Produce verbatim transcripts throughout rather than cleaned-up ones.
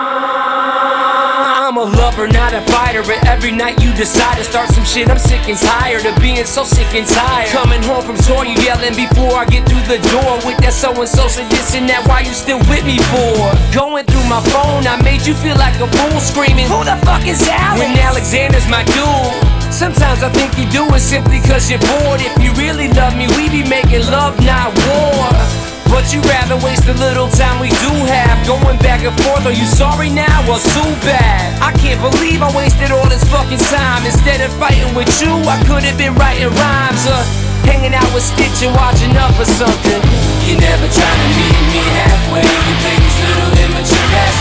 I'm a lover, not a fighter, but every night you decide to start some shit. I'm sick and tired of being so sick and tired. Coming home from tour, you yelling before I get through the door with that so-and-so said this and that, why you still with me for? Going through my phone, I made you feel like a fool, screaming, who the fuck is Alex? When Alexander's my dude. Sometimes I think you do it simply cause you're bored. If you really love me, we be making love, not war. But you rather waste the little time we do have going back and forth. Are you sorry now? Well, too bad. I can't believe I wasted all this fucking time. Instead of fighting with you, I could have been writing rhymes or hanging out with Stitch and watching up or something. You never try to meet me halfway. You play these little immature ass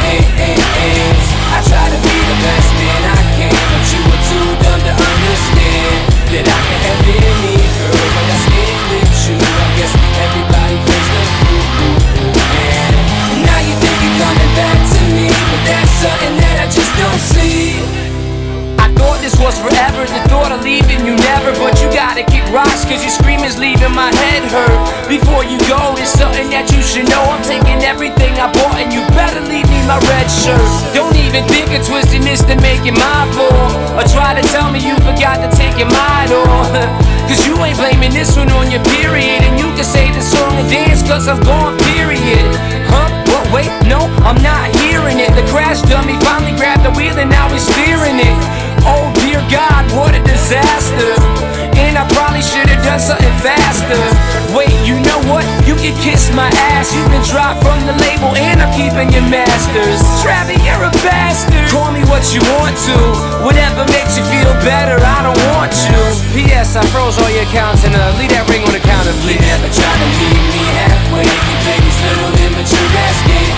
games. I try to be the best man I can, but you were too dumb to understand that I can have any girl, but I stay with you. I guess everybody plays the fool. And now you think you're coming back to me, but that's something that I just don't see. I thought this was forever, the thought of leaving you never. But you gotta kick rocks cause your screaming's leaving my head hurt. Before you go, it's something that you should know. I'm taking everything I bought and you better leave me my red shirt. Don't even think of twisting this to make it my fault, or try to tell me you forgot to take your mind off. Cause you ain't blaming this one on your period, and you can say the song and dance cause I'm gone, period. Huh? Well, wait, no, I'm not hearing it. The crash dummy finally grabbed the wheel and now he's steering it. Oh dear God, what a disaster. And I probably should've done something faster. Wait, you know what? You can kiss my ass. You've been dropped from the label and I'm keeping your masters. Travis, you're a bastard. Call me what you want to, whatever makes you feel better, I don't want you. P S I froze all your accounts and uh, leave that ring on the counter, please. You never try to meet me halfway. You play these little immature ass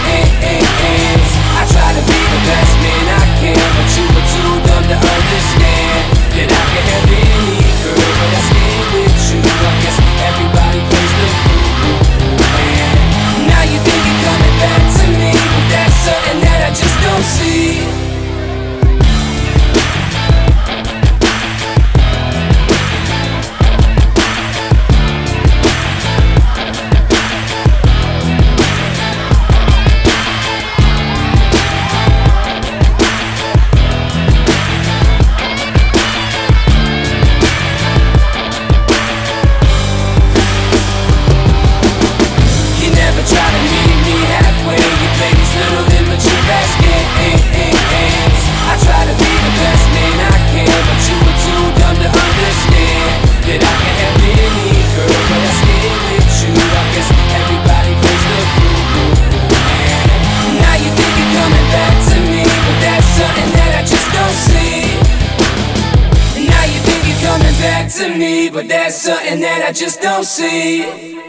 games. I try to be the best man I can, but you were too dumb to understand that I can have any girl, but I stay with you. I guess everybody plays the fool. And now you think you're coming back to me, but that's something that I just don't see. To me, but that's something that I just don't see.